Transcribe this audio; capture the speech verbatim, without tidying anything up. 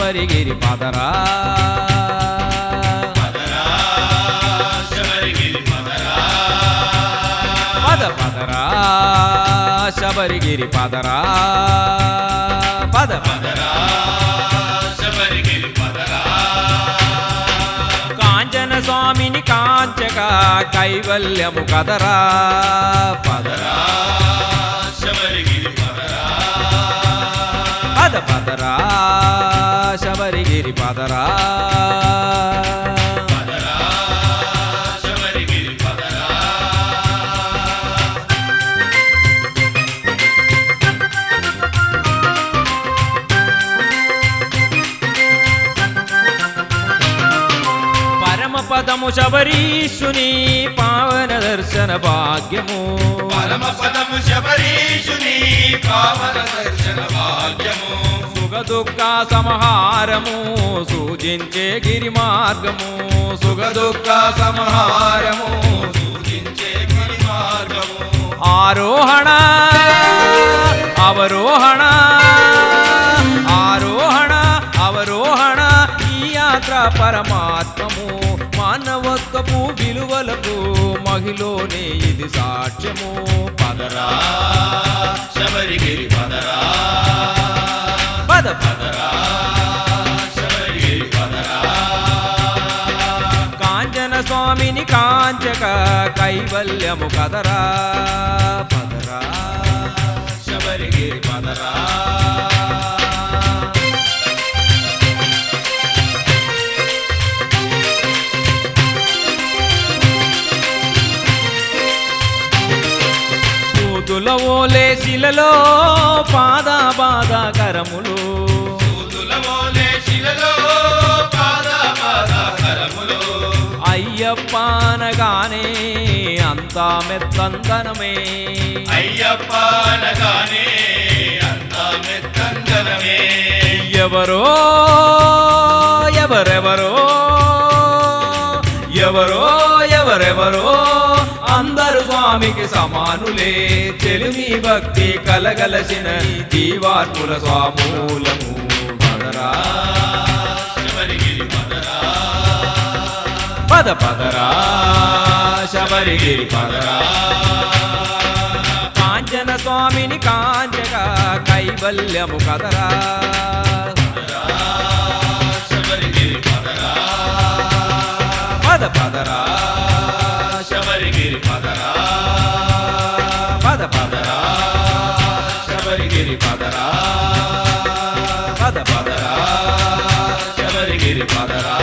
శబరిగిరి పదరా పదరా శబరిగిరి పదరా పద పదరా శబరిగిరి పదరా పద పదరా శబరిగిరి పదరా కాంచన స్వామిని కాంచక కైవల్యము కదరా పదరా శబరిగిరి పదరా పద పదరా శబరిగిరి పదరా పదరా శబరిగిరి పదరా పరమపదము శబరీషుని పావన దర్శన భాగ్యము పరమపదము శబరీషుని పావన దర్శన భాగ్యము సుఖ దుఃఖ సమహారము సూచించే గిరి మార్గము సుఖ దుఃఖ సమహారము సూచించే గిరి మార్గము ఆరోహణ అవరోహణ ఆరోహణ అవరోహణ ఈ యాత్ర పరమాత్మము మానవత్వపు విలువలకు మహిళనే ఇది సాక్ష్యము పదరా శబరిగిరి పదరా పద పద పదరా శబరిగిరి పదరా కాంచన స్వామిని కాంచక కైవల్యము కదరా పదరా శబరిగిరి పదరా సూదుల ఓలే శిలలో పాద బాధ కరములు సూదుల మోలే శిలలో పాద పాద కరములు అయ్యప్ప అనగానే అంతా మెత్తందనమే అయ్యప్ప అనగానే అంతా మెత్తందనమే ఎవరో ఎవరెవరో ఎవరో ఎవరెవరో అందరు స్వామికి సమానులే చెలిమి భక్తి కలగలసిన జీవాత్ముల స్వామూలము పదరా శబరిగిరి పదరా పద పదరా శబరిగిరి పదరా కాంచన స్వామిని కాంచగా కైవల్యము కదరా శబరిగిరి పదరా పద పదరా శబరిగిరి పదరా పద పదరా శబరిగిరి పదరా పద పదరా శబరిగిరి పదరా